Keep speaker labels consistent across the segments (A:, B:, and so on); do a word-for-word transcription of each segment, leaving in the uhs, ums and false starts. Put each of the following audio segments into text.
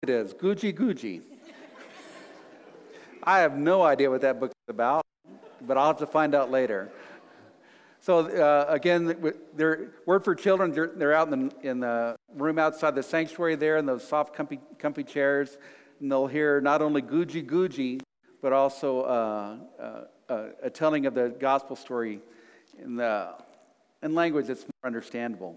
A: it is, Gucci Gucci. I have no idea what that book is about, but I'll have to find out later. So uh, again, their Word for Children, they're, they're out in the, in the room outside the sanctuary there in those soft, comfy, comfy chairs, and they'll hear not only Gucci Gucci, but also uh, uh, uh, a telling of the gospel story in, the, in language that's more understandable.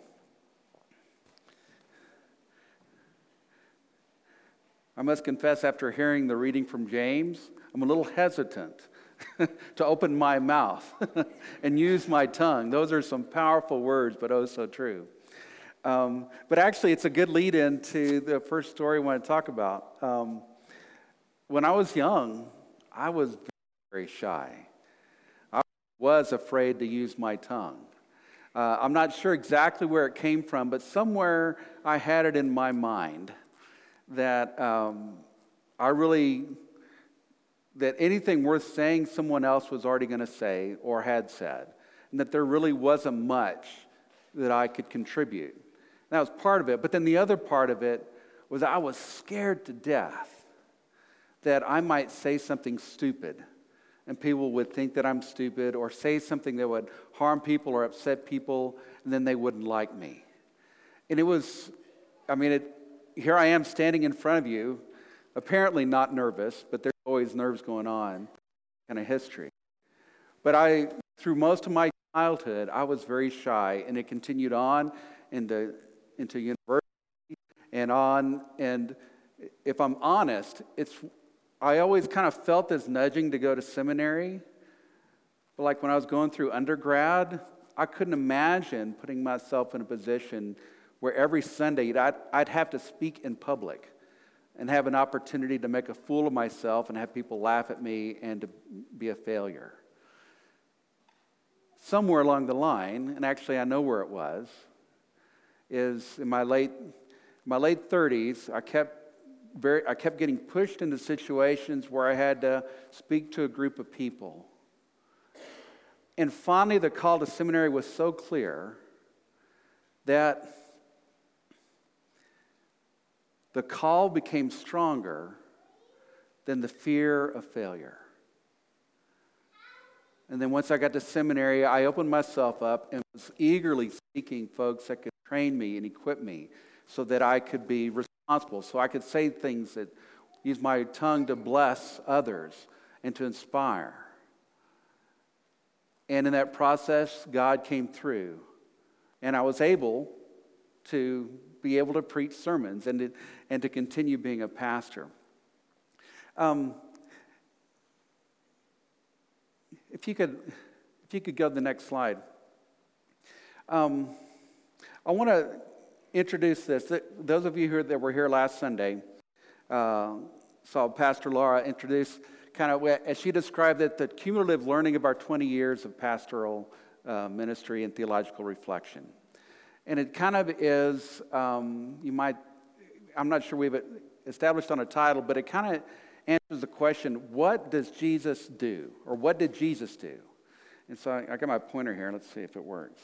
A: I must confess, after hearing the reading from James, I'm a little hesitant to open my mouth and use my tongue. Those are some powerful words, but oh so true. Um, but actually, it's a good lead-in to the first story I want to talk about. Um, when I was young, I was very, very shy. I was afraid to use my tongue. Uh, I'm not sure exactly where it came from, but somewhere I had it in my mind that um, I really, that anything worth saying someone else was already going to say or had said, and that there really wasn't much that I could contribute. That was part of it, but then the other part of it was I was scared to death that I might say something stupid, and people would think that I'm stupid, or say something that would harm people or upset people, and then they wouldn't like me. And it was, I mean, it, here I am standing in front of you, apparently not nervous, but there's always nerves going on, kind of history. But I, through most of my childhood, I was very shy, and it continued on into, into university and on. And if I'm honest, it's I always kind of felt this nudging to go to seminary. But like when I was going through undergrad, I couldn't imagine putting myself in a position where every Sunday I'd, I'd have to speak in public and have an opportunity to make a fool of myself and have people laugh at me and to be a failure. Somewhere along the line, and actually I know where it was, is in my late my late thirties, I kept very I kept getting pushed into situations where I had to speak to a group of people. And finally the call to seminary was so clear that the call became stronger than the fear of failure. And then once I got to seminary, I opened myself up and was eagerly seeking folks that could train me and equip me so that I could be responsible, so I could say things that use my tongue to bless others and to inspire. And in that process, God came through, and I was able to be able to preach sermons and to, and to continue being a pastor. Um, if you could, if you could go to the next slide. Um, I want to introduce this. Those of you who that were here last Sunday uh, saw Pastor Laura introduce kind of, as she described it, the cumulative learning of our twenty years of pastoral uh, ministry and theological reflection. And it kind of is, um, you might, I'm not sure we've established on a title, but it kind of answers the question, what does Jesus do? Or what did Jesus do? And so I, I got my pointer here. Let's see if it works.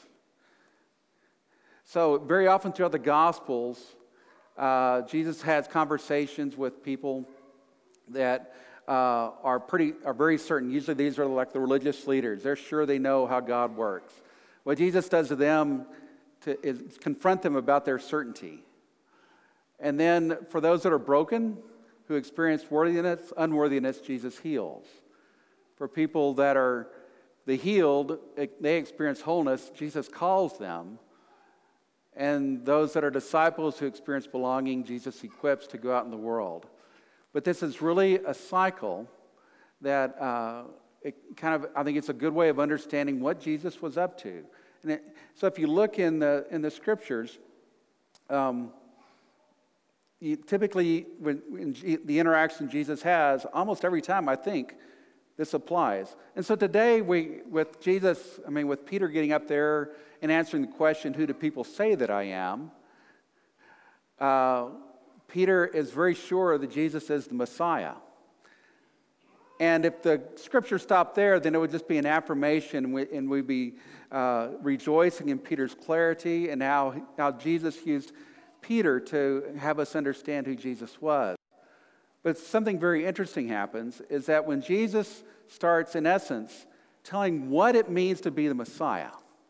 A: So very often throughout the Gospels, uh, Jesus has conversations with people that uh, are pretty, are very certain. Usually these are like the religious leaders. They're sure they know how God works. What Jesus does to them to, is confront them about their certainty. And then for those that are broken, who experience worthiness, unworthiness, Jesus heals. For people that are the healed, they experience wholeness, Jesus calls them. And those that are disciples who experience belonging, Jesus equips to go out in the world. But this is really a cycle that uh, it kind of, I think it's a good way of understanding what Jesus was up to. And it, so if you look in the in the scriptures, um, you, typically when, when G, the interaction Jesus has, almost every time I think this applies. And so today we, with Jesus, I mean with Peter getting up there and answering the question, who do people say that I am? Uh, Peter is very sure that Jesus is the Messiah. And if the scripture stopped there, then it would just be an affirmation, and we'd be uh, rejoicing in Peter's clarity and how, how Jesus used Peter to have us understand who Jesus was. But something very interesting happens is that when Jesus starts, in essence, telling what it means to be the Messiah,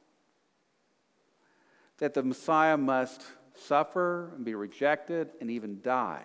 A: that the Messiah must suffer and be rejected and even die.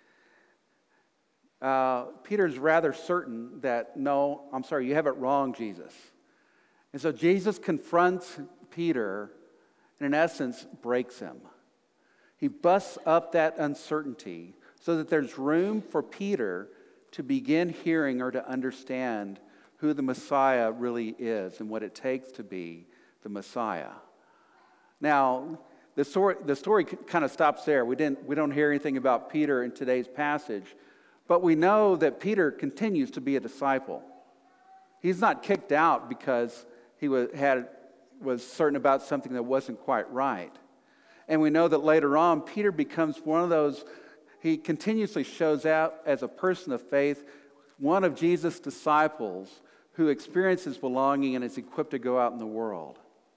A: Uh, Peter's rather certain that, no, I'm sorry, you have it wrong, Jesus. And so Jesus confronts Peter and in essence breaks him. He busts up that uncertainty so that there's room for Peter to begin hearing or to understand who the Messiah really is and what it takes to be the Messiah. Now, the story, the story kind of stops there. We didn't, we don't hear anything about Peter in today's passage, but we know that Peter continues to be a disciple. He's not kicked out because he was, had, was certain about something that wasn't quite right. And we know that later on, Peter becomes one of those, he continuously shows out as a person of faith, one of Jesus' disciples who experiences belonging and is equipped to go out in the world.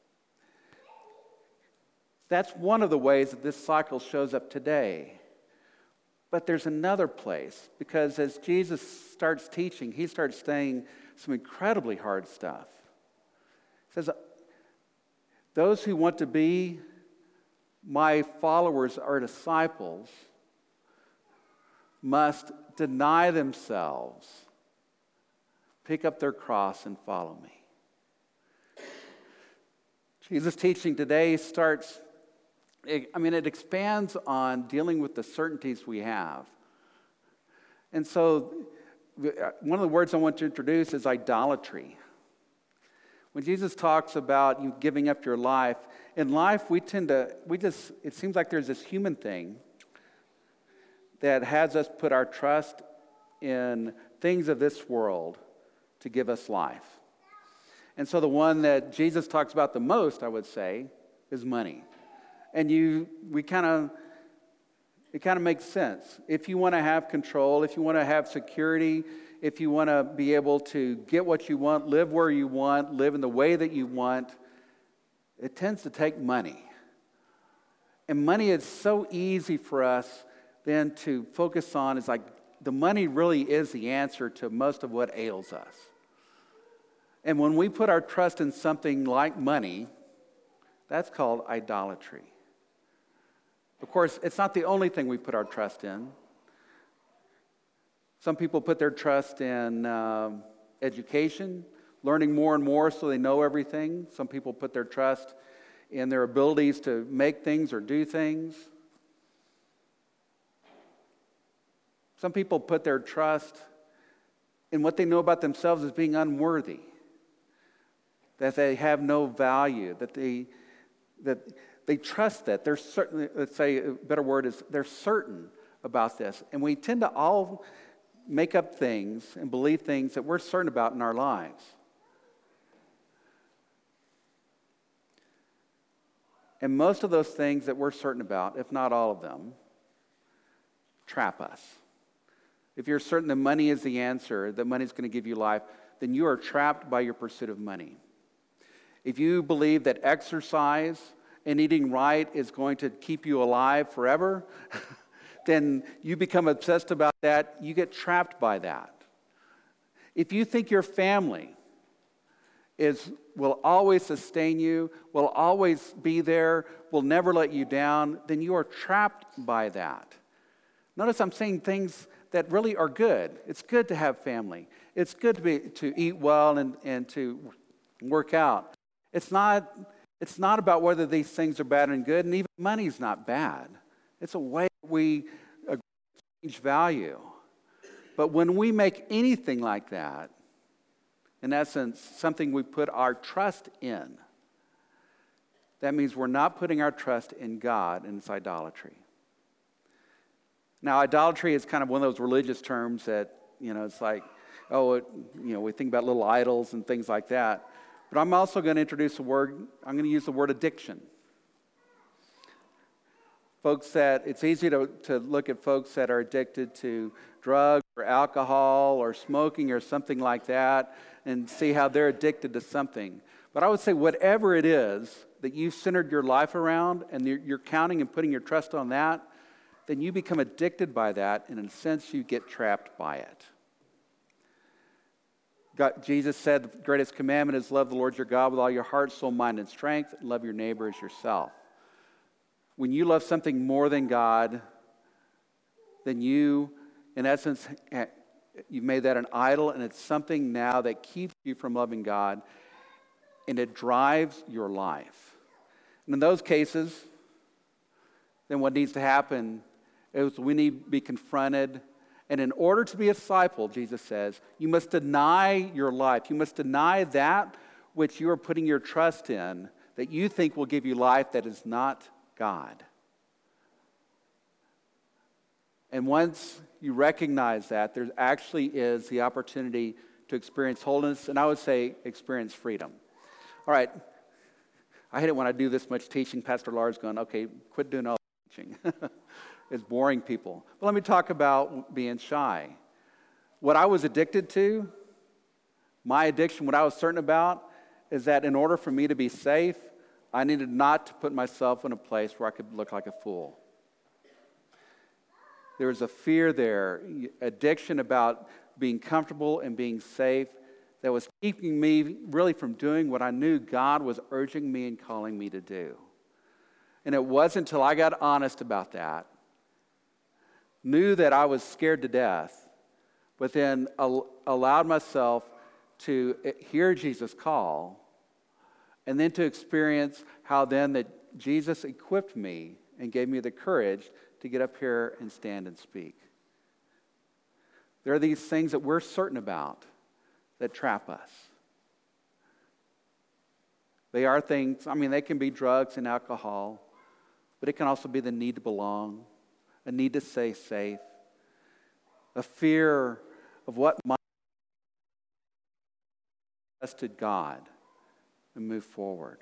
A: That's one of the ways that this cycle shows up today. But there's another place, because as Jesus starts teaching, he starts saying some incredibly hard stuff. He says, those who want to be my followers or disciples must deny themselves, pick up their cross, and follow me. Jesus' teaching today starts, I mean, it expands on dealing with the certainties we have. And so, one of the words I want to introduce is idolatry. When Jesus talks about you giving up your life, in life we tend to, we just, it seems like there's this human thing that has us put our trust in things of this world to give us life. And so the one that Jesus talks about the most, I would say, is money. And you, we kind of, it kind of makes sense. If you want to have control, if you want to have security, if you want to be able to get what you want, live where you want, live in the way that you want, it tends to take money. And money is so easy for us then to focus on. It's like the money really is the answer to most of what ails us. And when we put our trust in something like money, that's called idolatry. Of course, it's not the only thing we put our trust in. Some people put their trust in um, education, learning more and more so they know everything. Some people put their trust in their abilities to make things or do things. Some people put their trust in what they know about themselves as being unworthy, that they have no value, that they that they trust that. They're certain, let's say a better word is they're certain about this. And we tend to all make up things and believe things that we're certain about in our lives. And most of those things that we're certain about, if not all of them, trap us. If you're certain that money is the answer, that money is going to give you life, then you are trapped by your pursuit of money. If you believe that exercise and eating right is going to keep you alive forever, then you become obsessed about that. You get trapped by that. If you think your family is will always sustain you, will always be there, will never let you down, then you are trapped by that. Notice I'm saying things that really are good. It's good to have family. It's good to be to eat well and, and to work out. It's not, it's not about whether these things are bad and good, and even money's not bad. It's a way we exchange value. But when we make anything like that, in essence, something we put our trust in, that means we're not putting our trust in God, and it's idolatry. Now, idolatry is kind of one of those religious terms that, you know, it's like, oh, it, you know, we think about little idols and things like that. But I'm also going to introduce a word, I'm going to use the word addiction. Folks that, it's easy to, to look at folks that are addicted to drugs or alcohol or smoking or something like that and see how they're addicted to something. But I would say whatever it is that you've centered your life around and you're, you're counting and putting your trust on that, then you become addicted by that, and in a sense, you get trapped by it. God, Jesus said, the greatest commandment is love the Lord your God with all your heart, soul, mind, and strength, and love your neighbor as yourself. When you love something more than God, then you, in essence, you've made that an idol, and it's something now that keeps you from loving God, and it drives your life. And in those cases, then what needs to happen is we need to be confronted. And in order to be a disciple, Jesus says, you must deny your life. You must deny that which you are putting your trust in, that you think will give you life that is not God. And once you recognize that, there actually is the opportunity to experience wholeness, and I would say experience freedom. All right, I hate it when I do this much teaching. Pastor Lars going, okay, quit doing all the teaching. It's boring people. But let me talk about being shy. What I was addicted to, my addiction, what I was certain about, is that in order for me to be safe, I needed not to put myself in a place where I could look like a fool. There was a fear there, addiction about being comfortable and being safe that was keeping me really from doing what I knew God was urging me and calling me to do. And it wasn't until I got honest about that, knew that I was scared to death, but then al- allowed myself to hear Jesus call, and then to experience how then that Jesus equipped me and gave me the courage to get up here and stand and speak. There are these things that we're certain about that trap us. They are things, I mean, they can be drugs and alcohol, but it can also be the need to belong, a need to stay safe, a fear of what might have trusted God and move forward.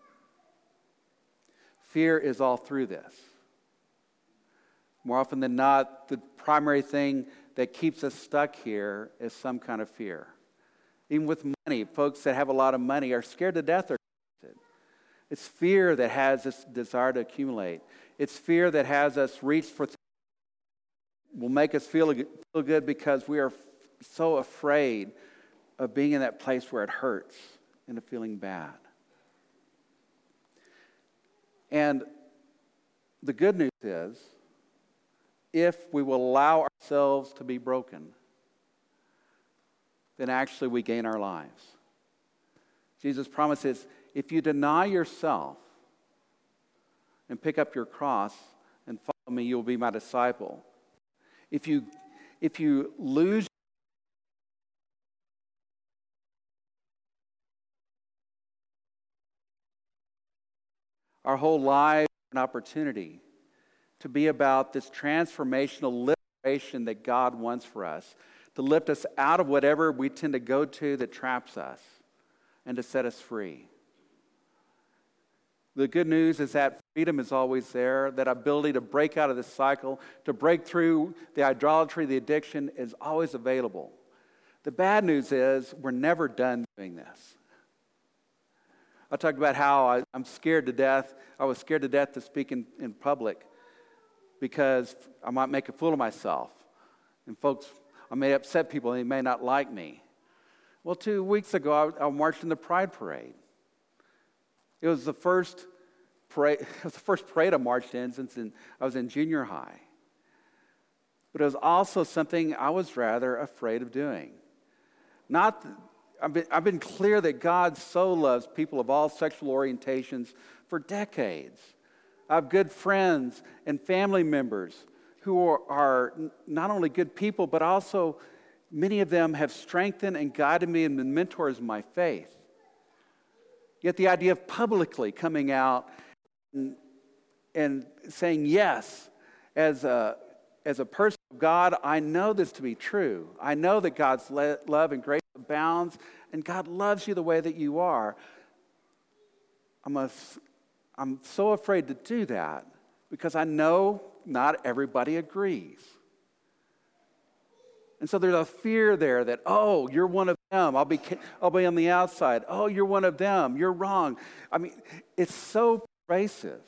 A: Fear is all through this. More often than not, the primary thing that keeps us stuck here is some kind of fear. Even with money, folks that have a lot of money are scared to death. It's fear that has this desire to accumulate. It's fear that has us reach for things that will make us feel, feel good because we are so afraid of being in that place where it hurts and of feeling bad. And the good news is, if we will allow ourselves to be broken, then actually we gain our lives. Jesus promises, if you deny yourself and pick up your cross and follow me, you will be my disciple. If you, if you lose our whole life, an opportunity to be about this transformational liberation that God wants for us, to lift us out of whatever we tend to go to that traps us and to set us free. The good news is that freedom is always there, that ability to break out of this cycle, to break through the idolatry, the addiction is always available. The bad news is we're never done doing this. I talked about how I, I'm scared to death. I was scared to death to speak in, in public because I might make a fool of myself. And folks, I may upset people and they may not like me. Well, two weeks ago, I, I marched in the Pride Parade. It was the first parade, it was the first parade I marched in since in, I was in junior high. But it was also something I was rather afraid of doing. Not, I've been, I've been clear that God so loves people of all sexual orientations for decades. I have good friends and family members who are, are not only good people, but also many of them have strengthened and guided me and been mentors in my faith. Yet the idea of publicly coming out and, and saying yes as a, as a person of God, I know this to be true. I know that God's le- love and grace abounds, and God loves you the way that you are. I'm, a, I'm so afraid to do that because I know not everybody agrees. And so there's a fear there that, oh, you're one of them. I'll be, I'll be on the outside. Oh, you're one of them. You're wrong. I mean, it's so pervasive.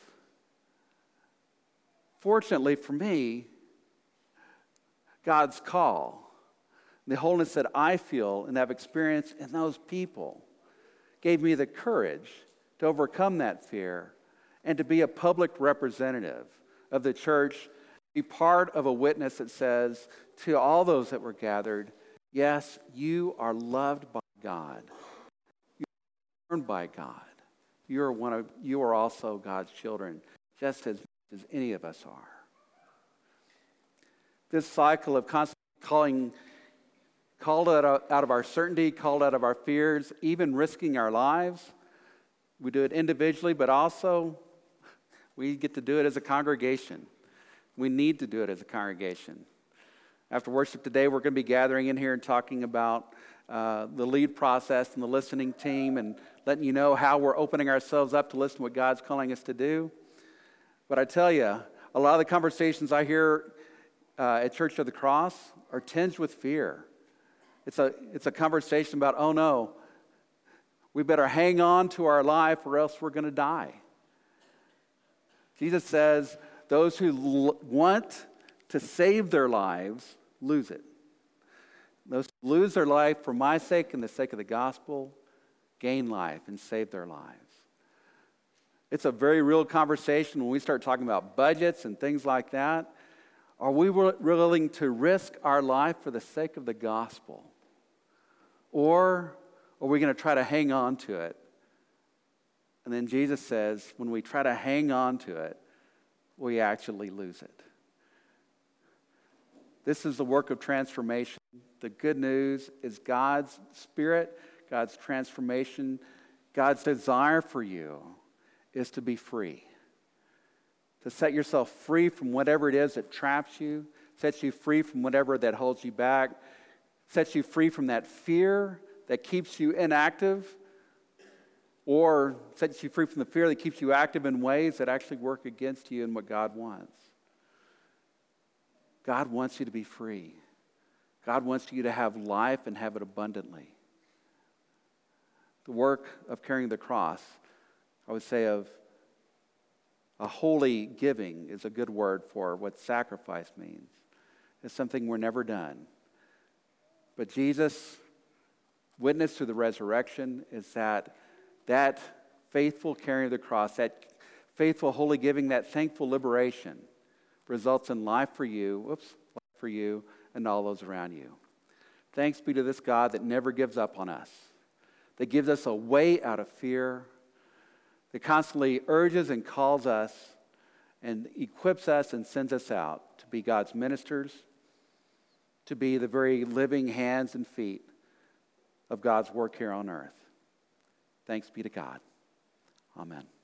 A: Fortunately for me, God's call, the wholeness that I feel and have experienced in those people, gave me the courage to overcome that fear and to be a public representative of the church, be part of a witness that says to all those that were gathered, yes, you are loved by God. You are born by God. You are one of you are also God's children, just as much as any of us are. This cycle of constantly calling, called out of, out of our certainty, called out of our fears, even risking our lives. We do it individually, but also we get to do it as a congregation. We need to do it as a congregation. After worship today, we're going to be gathering in here and talking about uh, the lead process and the listening team and letting you know how we're opening ourselves up to listen to what God's calling us to do. But I tell you, a lot of the conversations I hear uh, at Church of the Cross are tinged with fear. It's a, it's a conversation about, oh no, we better hang on to our life or else we're going to die. Jesus says, those who l- want to save their lives lose it. Those who lose their life for my sake and the sake of the gospel gain life and save their lives. It's a very real conversation when we start talking about budgets and things like that. Are we willing to risk our life for the sake of the gospel? Or are we going to try to hang on to it? And then Jesus says, when we try to hang on to it, we actually lose it. This is the work of transformation. The good news is God's Spirit, God's transformation, God's desire for you is to be free. To set yourself free from whatever it is that traps you, sets you free from whatever that holds you back, sets you free from that fear that keeps you inactive, or sets you free from the fear that keeps you active in ways that actually work against you and what God wants. God wants you to be free. God wants you to have life and have it abundantly. The work of carrying the cross, I would say of a holy giving is a good word for what sacrifice means. It's something we're never done. But Jesus' witness to the resurrection is that that faithful carrying of the cross, that faithful holy giving, that thankful liberation results in life for you, whoops, life for you and all those around you. Thanks be to this God that never gives up on us, that gives us a way out of fear, that constantly urges and calls us and equips us and sends us out to be God's ministers, to be the very living hands and feet of God's work here on earth. Thanks be to God. Amen.